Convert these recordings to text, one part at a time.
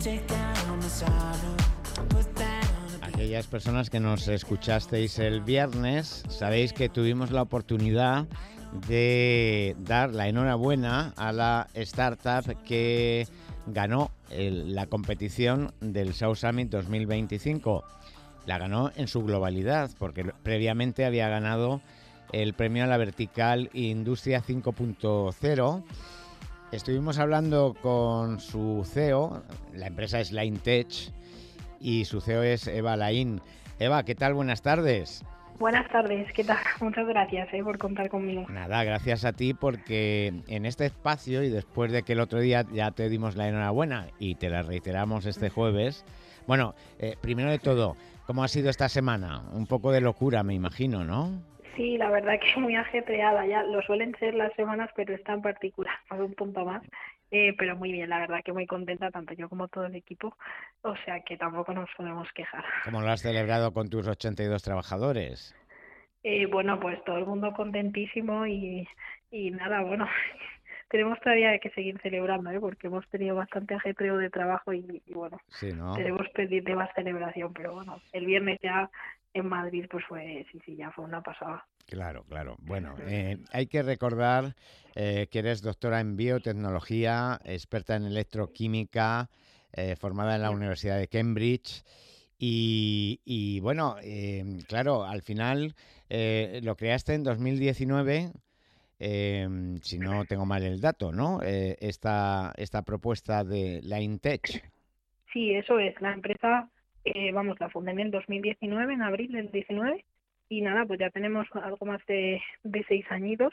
Aquellas personas que nos escuchasteis el viernes, sabéis que tuvimos la oportunidad de dar la enhorabuena a la startup que ganó la competición del South Summit 2025. La ganó en su globalidad, porque previamente había ganado el premio a la Vertical Industria 5.0. Estuvimos hablando con su CEO, la empresa es LineTech, y su CEO es Eva Laín. Eva, ¿qué tal? Buenas tardes. Buenas tardes, ¿qué tal? Muchas gracias por contar conmigo. Nada, gracias a ti, porque en este espacio, y después de que el otro día ya te dimos la enhorabuena y te la reiteramos este jueves, bueno, primero de todo, ¿cómo ha sido esta semana? Un poco de locura, me imagino, ¿no? Sí, la verdad que muy ajetreada, ya lo suelen ser las semanas, pero esta en particular, más un punto más. Pero muy bien, la verdad que muy contenta, tanto yo como todo el equipo, o sea que tampoco nos podemos quejar. ¿Cómo lo has celebrado con tus 82 trabajadores? Bueno, pues todo el mundo contentísimo y nada, bueno, tenemos todavía que seguir celebrando, porque hemos tenido bastante ajetreo de trabajo y bueno, Sí, ¿no? tenemos pendiente más celebración, pero bueno, el viernes ya en Madrid pues fue, sí, ya fue una pasada. Claro, claro. Bueno, hay que recordar que eres doctora en biotecnología, experta en electroquímica, formada en la Universidad de Cambridge. Y bueno, claro, al final lo creaste en 2019, si no tengo mal el dato, ¿no? Esta propuesta de LineTech. Sí, eso es, la empresa, la fundé en el 2019, en abril del 19, y nada, pues ya tenemos algo más de 6 añitos.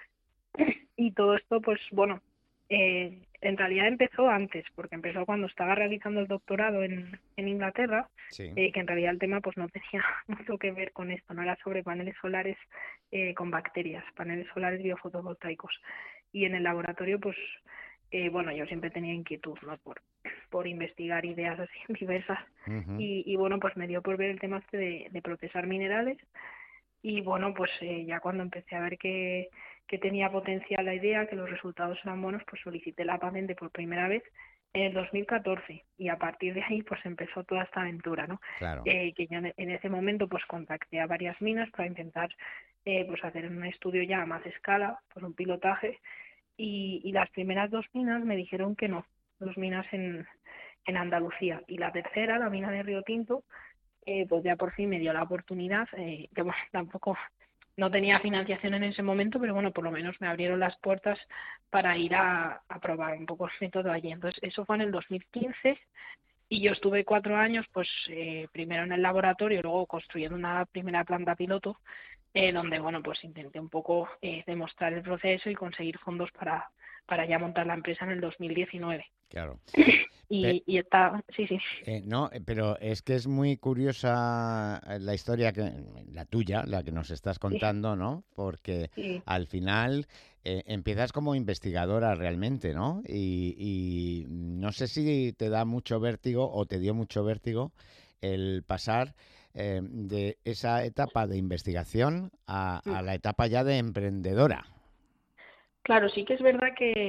Y todo esto, pues bueno, en realidad empezó antes, porque empezó cuando estaba realizando el doctorado en Inglaterra, Sí. que en realidad el tema pues no tenía mucho que ver con esto, no era sobre paneles solares con bacterias, paneles solares biofotovoltaicos. Y en el laboratorio, pues bueno, yo siempre tenía inquietud, ¿no? Por investigar ideas así diversas. Ujú. Y bueno, pues me dio por ver el tema este de procesar minerales. Y bueno, pues ya cuando empecé a ver que tenía potencial la idea, que los resultados eran buenos, pues solicité la patente por primera vez en el 2014 y a partir de ahí pues empezó toda esta aventura, ¿no? Claro. Que yo en ese momento pues contacté a varias minas para intentar pues hacer un estudio ya a más escala, pues un pilotaje, y las primeras 2 minas me dijeron que no, 2 minas en Andalucía, y la tercera, la mina de Río Tinto, pues ya por fin me dio la oportunidad, que bueno, tampoco no tenía financiación en ese momento, pero bueno, por lo menos me abrieron las puertas para ir a probar un poco el método allí. Entonces, eso fue en el 2015 y yo estuve 4 años, pues primero en el laboratorio, luego construyendo una primera planta piloto, donde, bueno, pues intenté un poco demostrar el proceso y conseguir fondos para ya montar la empresa en el 2019. Claro. Y está, sí. No, pero es que es muy curiosa la historia, la tuya, la que nos estás contando, ¿no? Porque Sí. al final empiezas como investigadora realmente, ¿no? Y no sé si te da mucho vértigo o te dio mucho vértigo el pasar de esa etapa de investigación a la etapa ya de emprendedora. Claro, sí que es verdad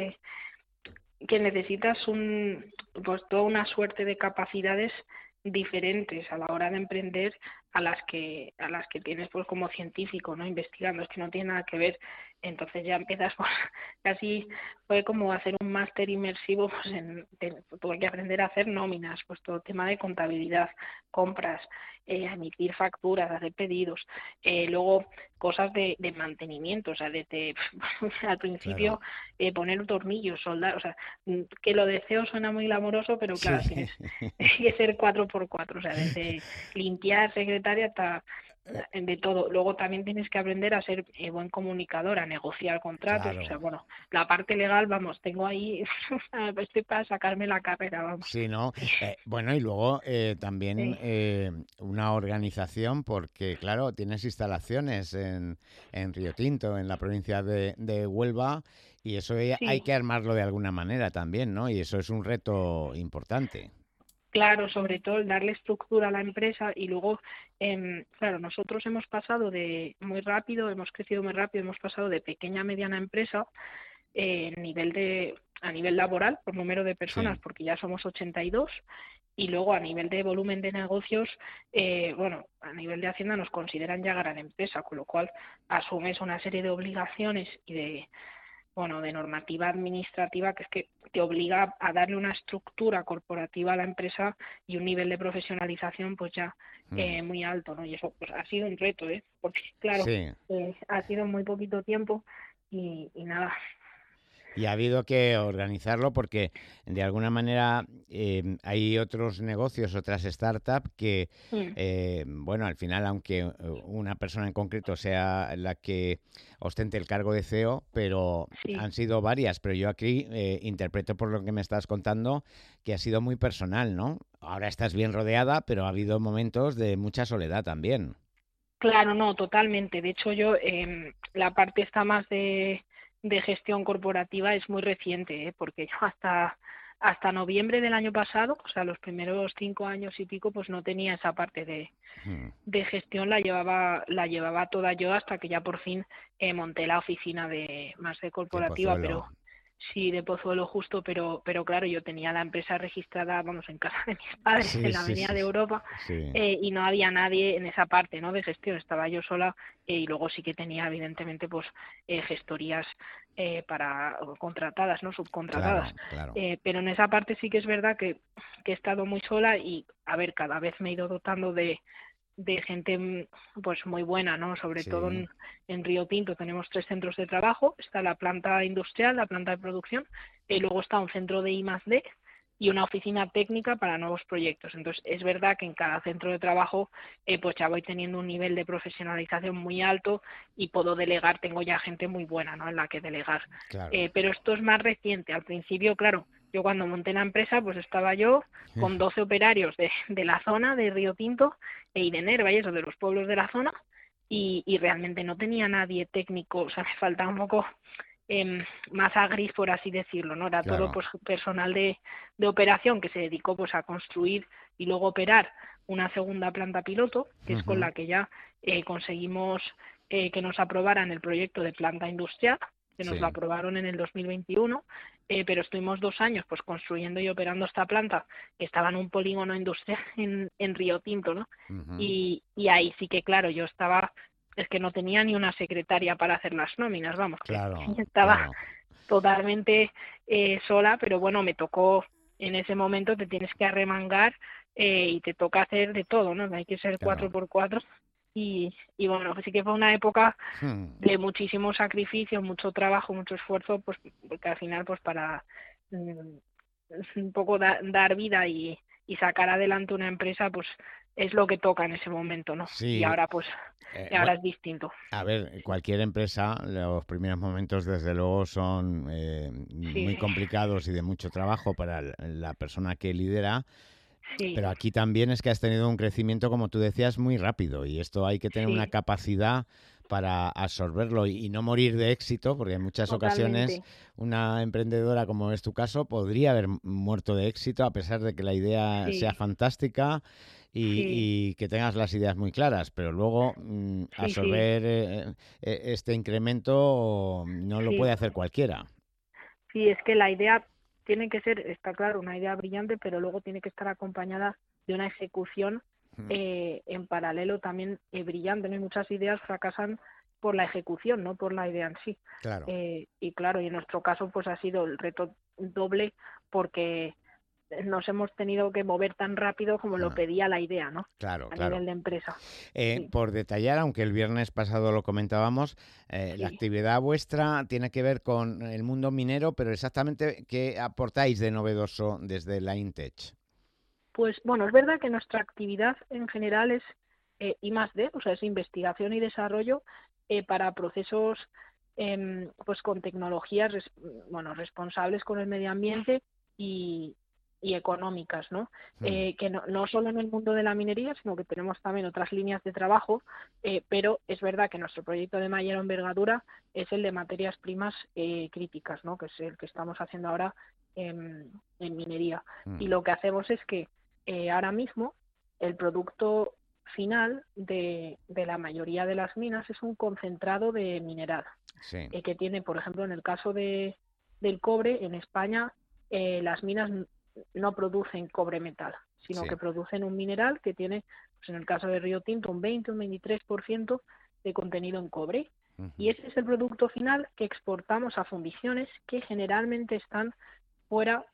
que necesitas pues toda una suerte de capacidades diferentes a la hora de emprender a las que tienes pues como científico, ¿no? Investigando, es que no tiene nada que ver. Entonces ya empiezas por casi fue como hacer un máster inmersivo, pues tuve que aprender a hacer nóminas, pues todo tema de contabilidad, compras, emitir facturas, hacer pedidos, luego cosas de mantenimiento, o sea, desde al Claro. principio poner tornillos, soldar, o sea, que lo de CEO suena muy glamoroso, pero Sí. claro, tienes que ser 4x4, o sea, desde limpiar, secretaria, hasta de todo. Luego también tienes que aprender a ser buen comunicador, a negociar contratos, o Claro. sea, bueno, la parte legal, vamos, tengo ahí, estoy para sacarme la carrera, vamos. Sí, ¿no? Bueno, y luego también Sí, una organización, porque claro, tienes instalaciones en Río Tinto, en la provincia de Huelva, y eso hay sí. que armarlo de alguna manera también, ¿no? Y eso es un reto importante. Claro, sobre todo el darle estructura a la empresa y luego, claro, nosotros hemos pasado hemos crecido muy rápido, hemos pasado de pequeña a mediana empresa, a nivel laboral, por número de personas, Sí. porque ya somos 82, y luego a nivel de volumen de negocios, bueno, a nivel de Hacienda nos consideran ya gran empresa, con lo cual asumes una serie de obligaciones y de normativa administrativa que es que te obliga a darle una estructura corporativa a la empresa y un nivel de profesionalización pues ya Mm. muy alto, ¿no? Y eso pues ha sido un reto, ¿eh? Porque claro, Sí. ha sido muy poquito tiempo y nada. Y ha habido que organizarlo porque de alguna manera hay otros negocios, otras startups que, Mm, bueno, al final, aunque una persona en concreto sea la que ostente el cargo de CEO, pero sí. han sido varias. Pero yo aquí interpreto por lo que me estás contando que ha sido muy personal, ¿no? Ahora estás bien rodeada, pero ha habido momentos de mucha soledad también. Claro, no, totalmente. De hecho, yo la parte esta más de gestión corporativa es muy reciente, porque yo hasta noviembre del año pasado, o sea, los primeros 5 años y pico, pues no tenía esa parte Mm. de gestión, la llevaba toda yo hasta que ya por fin monté la oficina de más de De corporativa, Pozuelo. pero sí de Pozuelo justo, pero claro, yo tenía la empresa registrada, vamos, en casa de mis padres, Sí, en la sí, Avenida sí. de Europa, Sí, y no había nadie en esa parte, ¿no? De gestión, estaba yo sola, y luego sí que tenía evidentemente pues gestorías para contratadas, ¿no? Subcontratadas. claro, claro. Pero en esa parte sí que es verdad que he estado muy sola y, a ver, cada vez me he ido dotando de gente pues muy buena, ¿no? Sobre todo Sí, en Río Tinto tenemos 3 centros de trabajo, está la planta industrial, la planta de producción, y luego está un centro de I+D y una oficina técnica para nuevos proyectos. Entonces, es verdad que en cada centro de trabajo pues ya voy teniendo un nivel de profesionalización muy alto y puedo delegar, tengo ya gente muy buena, ¿no? En la que delegar. claro. Pero esto es más reciente. Al principio, claro, yo cuando monté la empresa, pues estaba yo con 12 operarios de la zona de Río Tinto y de Nerva y eso, de los pueblos de la zona, y realmente no tenía nadie técnico, o sea, me faltaba un poco más a gris, por así decirlo, ¿no? Era todo Claro. pues personal de operación que se dedicó pues a construir y luego operar una segunda planta piloto, que es con Ujú. la que ya conseguimos que nos aprobaran el proyecto de planta industrial, que nos lo Sí. aprobaron en el 2021, pero estuvimos 2 años pues construyendo y operando esta planta que estaba en un polígono industrial en Río Tinto, ¿no? Ujú. Y ahí sí que, claro, yo estaba, es que no tenía ni una secretaria para hacer las nóminas, vamos, que Claro, estaba claro. totalmente sola, pero bueno, me tocó en ese momento, te tienes que arremangar y te toca hacer de todo, ¿no? Hay que ser Claro. 4x4 y bueno, sí que fue una época Hmm. de muchísimo sacrificio, mucho trabajo, mucho esfuerzo, pues porque al final pues para mm, un poco dar vida y sacar adelante una empresa, pues es lo que toca en ese momento, ¿no? Y Sí. ahora pues, y Bueno, ahora es distinto. a ver, cualquier empresa, los primeros momentos desde luego son Sí, muy sí, complicados y de mucho trabajo para la persona que lidera, sí, pero aquí también es que has tenido un crecimiento, como tú decías, muy rápido y esto hay que tener una sí, capacidad para absorberlo y no morir de éxito, porque en muchas ocasiones totalmente. una emprendedora, como es tu caso, podría haber muerto de éxito a pesar de que la idea sea Sí, fantástica sí, y que tengas las ideas muy claras, pero luego sí, sí, absorber este incremento no lo sí. puede hacer cualquiera. Sí, es que la idea tiene que ser, está claro, una idea brillante, pero luego tiene que estar acompañada de una ejecución Mm. en paralelo también brillante, ¿no? Y muchas ideas fracasan por la ejecución, no por la idea en sí. Claro, Y claro, y en nuestro caso pues ha sido el reto doble porque nos hemos tenido que mover tan rápido como lo ah, pedía la idea, ¿no? claro, A claro. nivel de empresa. Sí, Por detallar, aunque el viernes pasado lo comentábamos, la sí. actividad vuestra tiene que ver con el mundo minero, pero exactamente qué aportáis de novedoso desde la Intech. Pues bueno, es verdad que nuestra actividad en general es I+D, o sea, es investigación y desarrollo para procesos pues con tecnologías bueno, responsables con el medio ambiente y, y económicas, ¿no? Hmm. Que no solo en el mundo de la minería, sino que tenemos también otras líneas de trabajo, pero es verdad que nuestro proyecto de mayor envergadura es el de materias primas críticas, ¿no? Que es el que estamos haciendo ahora en minería. Y Hmm. lo que hacemos es que ahora mismo el producto final de la mayoría de las minas es un concentrado de mineral, Sí. que tiene, por ejemplo, en el caso del cobre, en España las minas no producen cobre metal, sino Sí. que producen un mineral que tiene, pues en el caso de Río Tinto, un 20 o un 23% de contenido en cobre. Y Ujú. ese es el producto final que exportamos a fundiciones que generalmente están fuera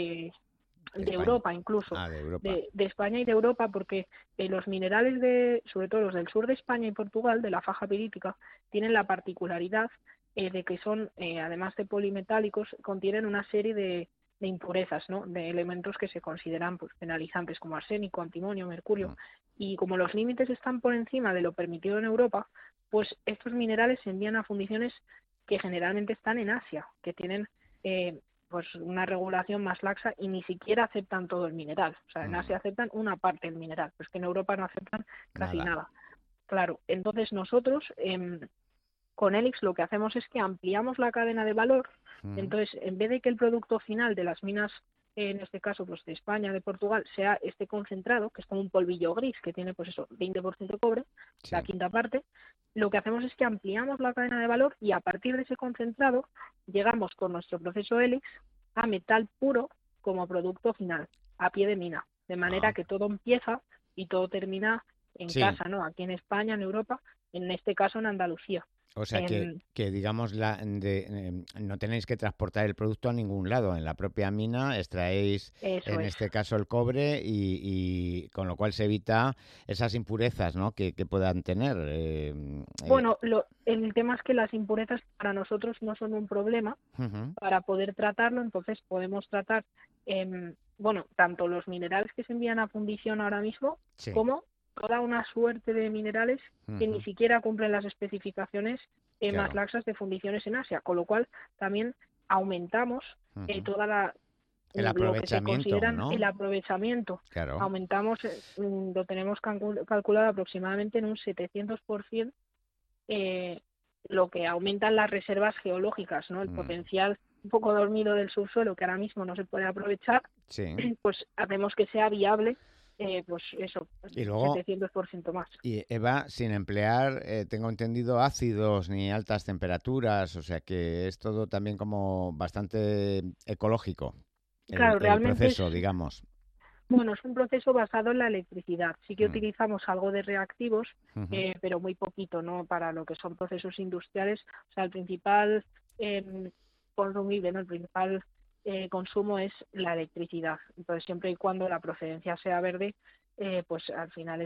De de España. Europa, incluso De Europa. de España y de Europa, porque los minerales sobre todo los del sur de España y Portugal, de la faja pirítica, tienen la particularidad de que son, además de polimetálicos, contienen una serie de impurezas, ¿no? De elementos que se consideran pues, penalizantes, como arsénico, antimonio, mercurio. Mm. Y como los límites están por encima de lo permitido en Europa, pues estos minerales se envían a fundiciones que generalmente están en Asia, que tienen pues una regulación más laxa y ni siquiera aceptan todo el mineral. O sea, en Mm. Asia aceptan una parte del mineral, pues que en Europa no aceptan casi Nada. nada. Claro, entonces nosotros con Helix lo que hacemos es que ampliamos la cadena de valor. Mm. Entonces, en vez de que el producto final de las minas, en este caso pues de España, de Portugal, sea este concentrado, que es como un polvillo gris, que tiene pues eso, 20% cobre, Sí. la quinta parte, lo que hacemos es que ampliamos la cadena de valor y a partir de ese concentrado llegamos con nuestro proceso Helix a metal puro como producto final, a pie de mina. De manera Ah. que todo empieza y todo termina en Sí. casa, ¿no? Aquí en España, en Europa, en este caso en Andalucía. O sea Em, que digamos, no tenéis que transportar el producto a ningún lado. En la propia mina extraéis, Eso en es. este caso, el cobre y con lo cual se evita esas impurezas, ¿no? que puedan tener. Bueno, el tema es que las impurezas para nosotros no son un problema Ujú. para poder tratarlo, entonces podemos tratar, bueno, tanto los minerales que se envían a fundición ahora mismo, Sí. como toda una suerte de minerales que ni Ujú. siquiera cumplen las especificaciones más Claro. laxas de fundiciones en Asia, con lo cual también aumentamos Ujú. toda la El lo que se aprovechamiento, consideran el ¿no? aprovechamiento. Claro. Aumentamos, lo tenemos calculado aproximadamente en un 700% eh, lo que aumentan las reservas geológicas, ¿no? El Mm. potencial un poco dormido del subsuelo que ahora mismo no se puede aprovechar, Sí. pues hacemos que sea viable, pues eso, Y luego, 700% más. y Eva, sin emplear, tengo entendido, ácidos ni altas temperaturas, o sea que es todo también como bastante ecológico, Claro, el realmente es, proceso, digamos. bueno, es un proceso basado en la electricidad. Sí que Mm. utilizamos algo de reactivos, Ujú. pero muy poquito, ¿no? Para lo que son procesos industriales. O sea, el principal eh, consumible, ¿no? El principal consumo es la electricidad. Entonces, siempre y cuando la procedencia sea verde, pues al final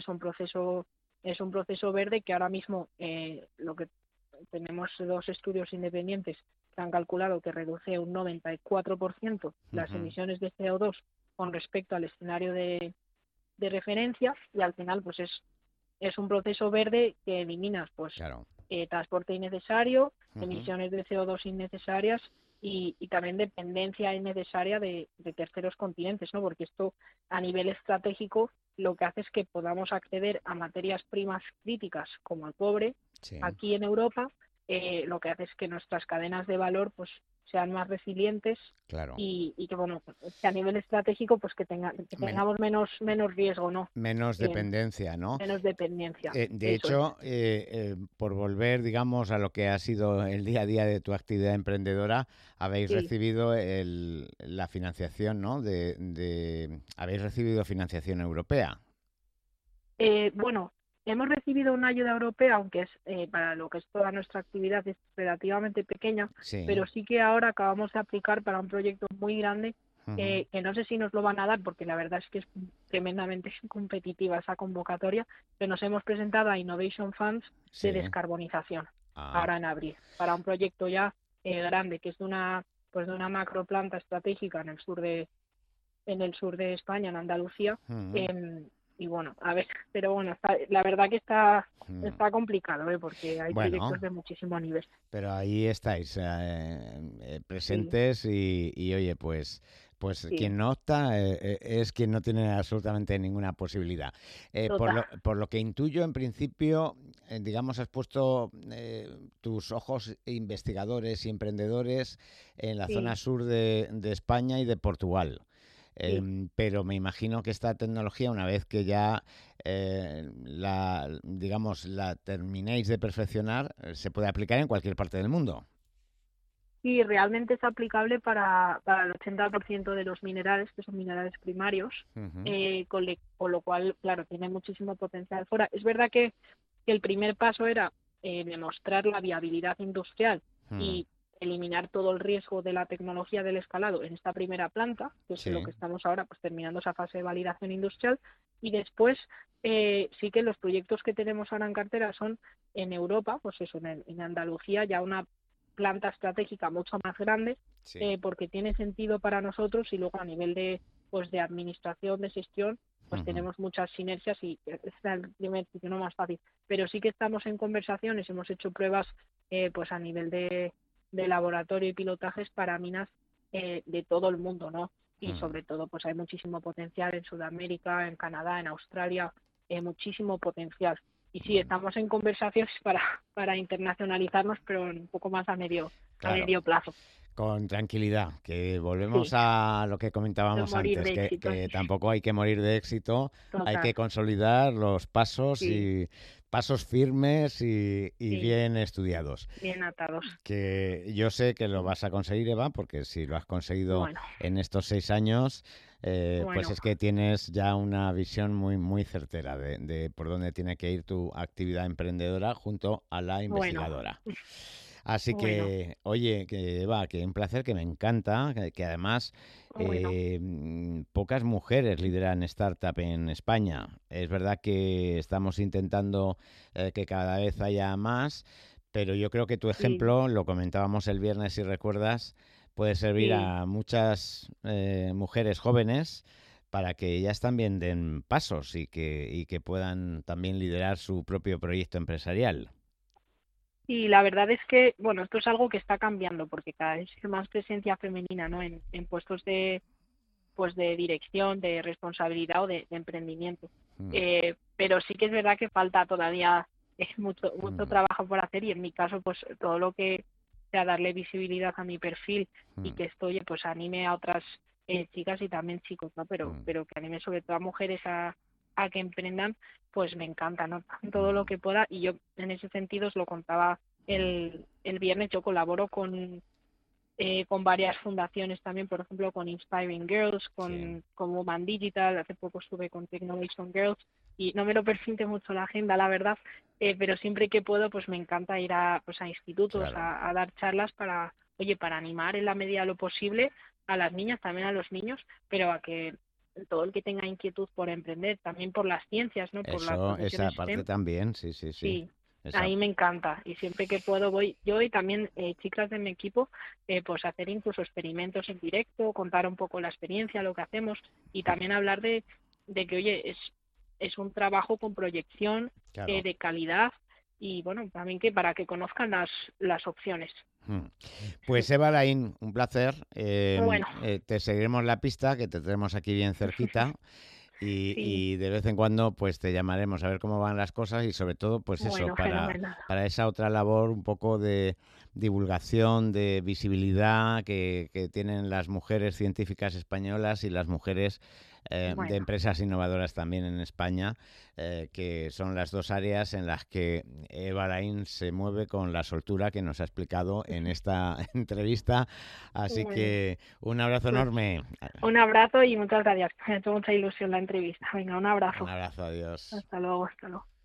es un proceso verde que ahora mismo lo que tenemos dos estudios independientes que han calculado que reduce un 94% las Ujú. emisiones de CO2 con respecto al escenario de referencia y al final pues es un proceso verde que eliminas pues Claro. transporte innecesario, Ujú. emisiones de CO2 innecesarias y también dependencia innecesaria de terceros continentes, ¿no? Porque esto a nivel estratégico lo que hace es que podamos acceder a materias primas críticas como el cobre Sí, aquí en Europa, lo que hace es que nuestras cadenas de valor pues sean más resilientes claro. y que bueno que a nivel estratégico pues que Men- tengamos menos riesgo, ¿no? menos Eh, dependencia, ¿no? Menos dependencia, De eso es. hecho, por volver, digamos, a lo que ha sido el día a día de tu actividad emprendedora, habéis Sí. recibido la financiación, ¿no? Habéis recibido financiación europea. Bueno, hemos recibido una ayuda europea, aunque es para lo que es toda nuestra actividad es relativamente pequeña, Sí. pero sí que ahora acabamos de aplicar para un proyecto muy grande Ujú. que no sé si nos lo van a dar, porque la verdad es que es tremendamente competitiva esa convocatoria, pero nos hemos presentado a Innovation Funds de Sí. descarbonización Ah. ahora en abril, para un proyecto ya grande, que es de una macro planta estratégica en el sur de España, en Andalucía. Ujú. em, y bueno, a ver, pero bueno, la verdad que Mm. está complicado, porque hay Bueno, proyectos de muchísimo nivel. pero ahí estáis Sí, presentes y oye, pues sí, quien no opta es quien no tiene absolutamente ninguna posibilidad. total. Por lo que intuyo, en principio, digamos, has puesto tus ojos investigadores y emprendedores en la zona Sí, sur de España y de Portugal. sí. Pero me imagino que esta tecnología, una vez que ya digamos, la terminéis de perfeccionar, se puede aplicar en cualquier parte del mundo. y realmente es aplicable para el 80% de los minerales, que son minerales primarios, Ujú. con lo cual, claro, tiene muchísimo potencial fuera. Es verdad que el primer paso era demostrar la viabilidad industrial Mm. y eliminar todo el riesgo de la tecnología del escalado en esta primera planta, que es en lo Sí. que estamos ahora, pues terminando esa fase de validación industrial, y después sí que los proyectos que tenemos ahora en cartera son en Europa, pues eso, en Andalucía, ya una planta estratégica mucho más grande, Sí. porque tiene sentido para nosotros, y luego a nivel de, pues de administración, de gestión, pues Ujú. tenemos muchas sinergias y es el primer sitio no más fácil. Pero sí que estamos en conversaciones, hemos hecho pruebas pues a nivel de laboratorio y pilotajes para minas de todo el mundo, ¿no? Y Mm. sobre todo, pues hay muchísimo potencial en Sudamérica, en Canadá, en Australia, muchísimo potencial. Y sí, Bueno, estamos en conversaciones para internacionalizarnos, pero un poco más a claro. medio plazo. Con tranquilidad, que volvemos Sí, a lo que no comentábamos morir antes, de éxito, que sí, tampoco hay que morir de éxito, hay total. que consolidar los pasos Sí, y pasos firmes y sí, bien estudiados. bien atados. Que yo sé que lo vas a conseguir, Eva, porque si lo has conseguido Bueno, en estos 6 años, pues bueno, es que tienes ya una visión muy certera de por dónde tiene que ir tu actividad emprendedora junto a la bueno, investigadora. Así bueno, que, oye, que Eva, que un placer, que me encanta, que además bueno. pocas mujeres lideran startup en España. Es verdad que estamos intentando que cada vez haya más, pero yo creo que tu Sí, ejemplo, lo comentábamos el viernes si recuerdas, puede servir sí. a muchas mujeres jóvenes para que ellas también den pasos y que puedan también liderar su propio proyecto empresarial. Y la verdad es que, bueno, esto es algo que está cambiando porque cada vez hay más presencia femenina, ¿no? En puestos pues de dirección, de responsabilidad o de emprendimiento. Mm, Pero sí que es verdad que falta todavía mucho mm, trabajo por hacer, y en mi caso, pues todo lo que sea darle visibilidad a mi perfil y mm, que esto, oye, pues anime a otras chicas y también chicos, ¿no? mm, Pero que anime sobre todo a mujeres a que emprendan, pues me encanta, ¿no? Todo lo mm, que pueda. Y yo en ese sentido os lo contaba mm. el viernes, yo colaboro con varias fundaciones también, por ejemplo, con Inspiring Girls, Sí, con Woman Digital. Hace poco estuve con Technovation Girls y no me lo permite mucho la agenda, la verdad, pero siempre que puedo, pues me encanta ir pues a institutos, claro. a dar charlas para, oye, para animar en la medida de lo posible a las niñas, también a los niños, pero a que todo el que tenga inquietud por emprender, también por las ciencias, ¿no? Por las Eso, esa profesiones parte STEM, también, sí, sí, sí. sí, a Esa, mí me encanta, y siempre que puedo voy yo, y también chicas de mi equipo, pues hacer incluso experimentos en directo, contar un poco la experiencia, lo que hacemos, y también hablar de que, oye, es un trabajo con proyección, claro. de calidad, y bueno, también que para que conozcan las opciones. Mm. Sí. Pues Eva Laín, un placer. Bueno, Te seguiremos la pista, que te tenemos aquí bien cerquita. sí, Y de vez en cuando pues te llamaremos a ver cómo van las cosas y sobre todo pues eso, bueno, fenomenal. para esa otra labor un poco de divulgación, de visibilidad que tienen las mujeres científicas españolas y las mujeres de Bueno, empresas innovadoras también en España, que son las dos áreas en las que Eva Laín se mueve con la soltura que nos ha explicado en esta entrevista. Así bueno, que un abrazo pues enorme. un abrazo y muchas gracias. Me ha hecho mucha ilusión la entrevista. Venga, un Un abrazo. abrazo, adiós. Hasta luego, hasta luego.